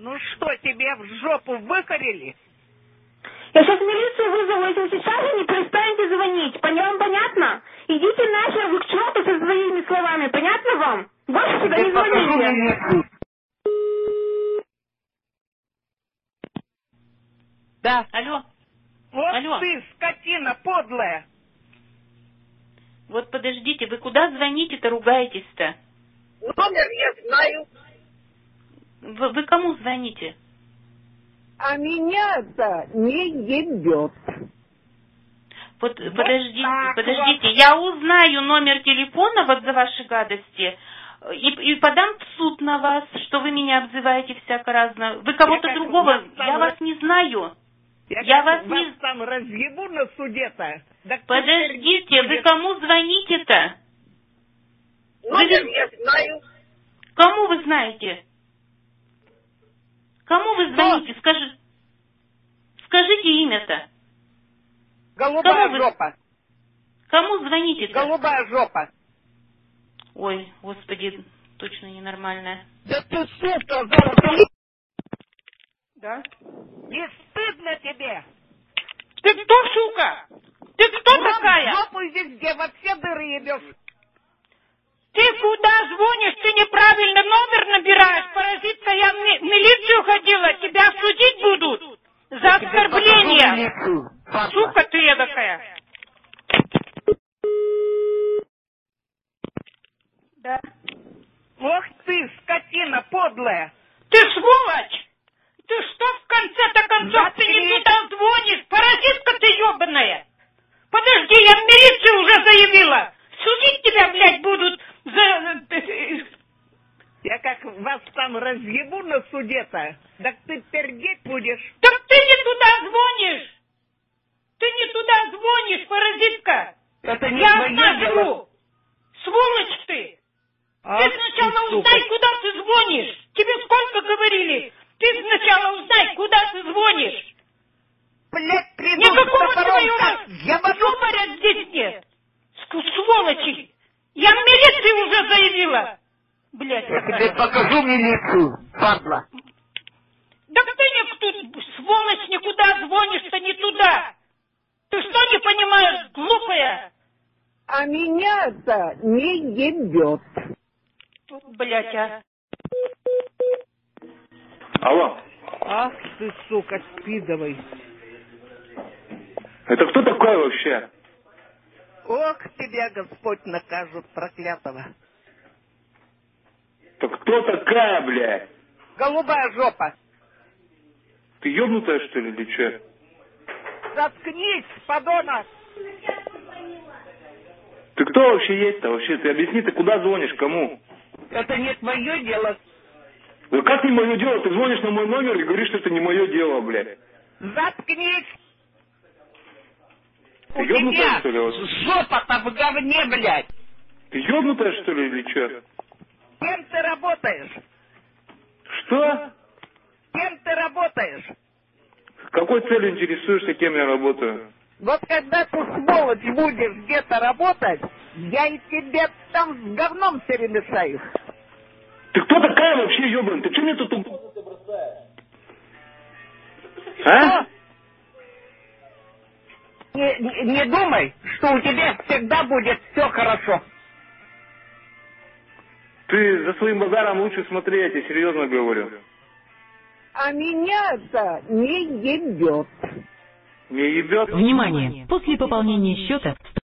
Ну что, тебе в жопу выкорили? Я сейчас милицию вызову, если сейчас же не перестанете звонить. Вам понятно? Идите нахер вы к черту со своими словами. Понятно вам? Больше сюда не звоните. Да. Алло. Вот Алло. ты, скотина подлая. Вот подождите, вы куда звоните-то, ругаетесь-то? Номер я знаю. Вы кому звоните? А меня-то не ебет. Вот подождите, я узнаю номер телефона вот за ваши гадости и подам в суд на вас, что вы меня обзываете всяко-разно. Вы кого-то другого, я вас не знаю. Я вас не... там разъебу на суде-то. Подождите, вы кому звоните-то? Номер я знаю. Кому вы знаете? Кому вы звоните? Скажите имя-то. Голубая жопа. Кому звоните-то? Голубая жопа. Ой, господи, точно ненормальная. Да ты сука, зараз... Да? Не стыдно тебе? Ты кто, сука? Ты кто такая? Жопу везде, во все дыры ебешь. Ты куда звонишь? Ты неправильно номер набираешь, паразитка. Я в милицию ходила, тебя судить будут за оскорбление. Сука ты эдакая. Да. Ох ты, скотина подлая. Ты сволочь! Ты что в конце-то концов? Ты не туда звонишь, паразитка ты ебаная. Подожди, я в милицию уже заявила. Судить тебя, блядь, будут за... Я как вас там разъебу на суде-то, так ты пердеть будешь. Так ты не туда звонишь! Ты не туда звонишь, паразитка! Это не я твое скажу! дело. Сволочь ты! Ты сначала узнай, куда ты звонишь! Тебе сколько говорили? Ты сначала узнай, куда ты звонишь! Блядь, никакого твоего юмора здесь нет! Сволочи! Я в милицию уже заявила! Блядь, я тебе покажу милицию, падла. Да ты никто, сволочь, никуда звонишь-то не туда! Ты что не понимаешь, глупая? А меня-то не ебет. Блядь, а. Алло. Ах ты, сука, спидовый. Это кто такой вообще? Ох, тебя Господь накажет, проклятого. Так кто такая, блядь? Голубая жопа. Ты ёбнутая, что ли, или че? Заткнись, подонок. Ты кто вообще есть-то вообще? Ты объясни, ты куда звонишь, кому? Это не твое дело. Да как не мое дело? Ты звонишь на мой номер и говоришь, что это не мое дело, блядь. Заткнись. Ты ёбнутая, что ли? Вот? Жопа-то в говне, блядь. Ты ёбнутая, что ли, или че? Кем ты работаешь? Что? Кем ты работаешь? С какой целью интересуешься, кем я работаю? Вот когда ты, сволочь, будешь где-то работать, я и тебе там с говном перемешаю. Ты кто такая вообще, ёбан? Ты что мне тут бросаешь? А? Не думай, что у тебя всегда будет все хорошо. Ты за своим базаром лучше смотри, я тебе серьезно говорю. А меня-то не ебет. Не ебет? Внимание! После пополнения счета